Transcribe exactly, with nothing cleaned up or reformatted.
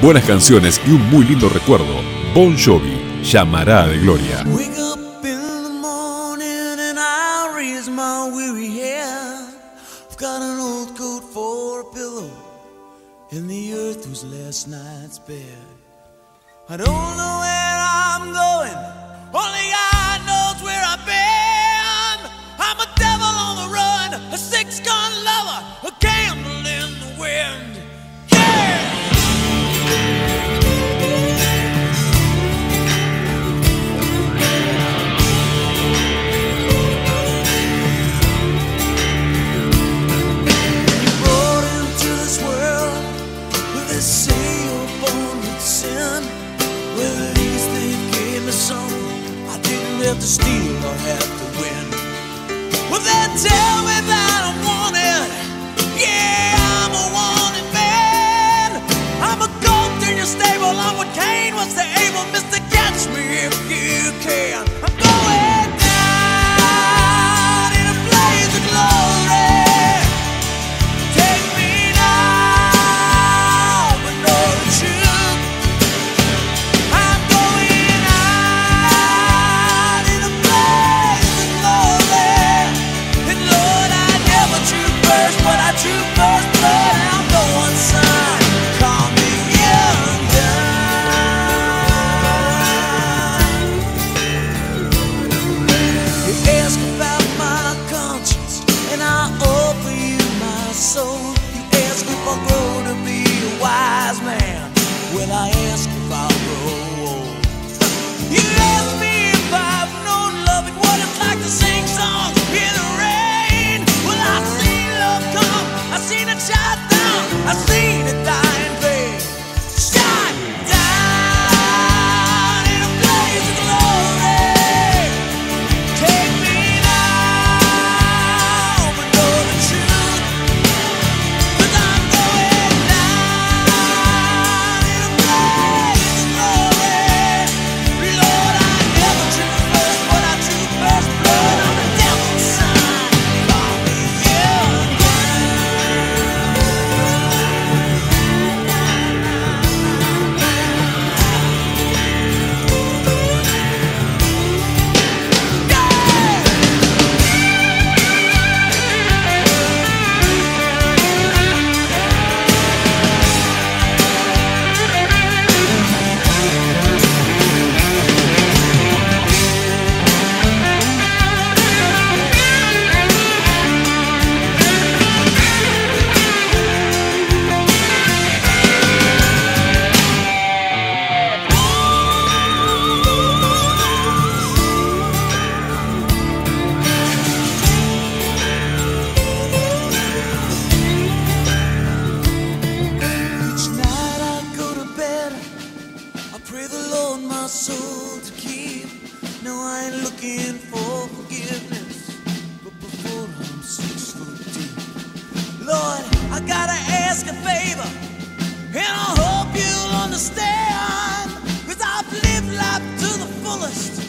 buenas canciones y un muy lindo recuerdo. Bon Jovi, Llamarada de Gloria. Wake up in the morning and I raise my weary head. I've got an old coat for a pillow and the earth was last night's bed. I don't know where I'm going, only God knows where I've been. I'm a devil on the run, a six-gun lover, a candle in the wind. Yeah! They say you're born with sin. Well, at least they gave me something I didn't have to steal or have to win. Well, they tell me that I'm wanted. Yeah, I'm a wanted man. I'm a goat in your stable. I'm what Cain was to Abel. Mister, catch me if you can. I'm going down in a blaze of glory. I seen it die in vain. Shot down in a blaze of glory. Take me now, but know the truth. 'Cause I'm going down in a blaze of glory. Lord, I never drew first, but I drew first blood. I'm a devil's son. Call me young. Soul to keep. No, I ain't looking for forgiveness, but before I'm six foot deep, Lord, I gotta ask a favor, and I hope you'll understand, 'cause I've lived life to the fullest.